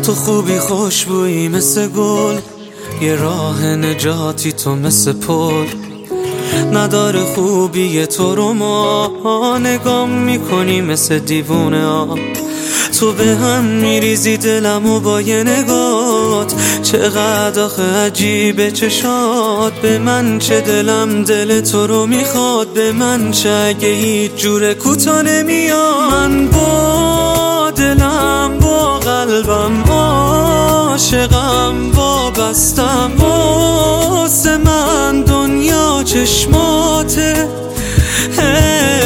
تو خوبی خوشبویی مثل گل، یه راه نجاتی تو مثل پل. نداره خوبی تو رو ما نگاه میکنی مثل دیوونه ها. تو به هم میریزی دلمو با یه نگات، چقدر آخه عجیبه چشات. به من چه دلم دل تو رو میخواد، به من چه اگه هیچ جور کوتا نمیاد. من با دلم با قلبم عاشقم، وابستم واسه من دنیا چشماته.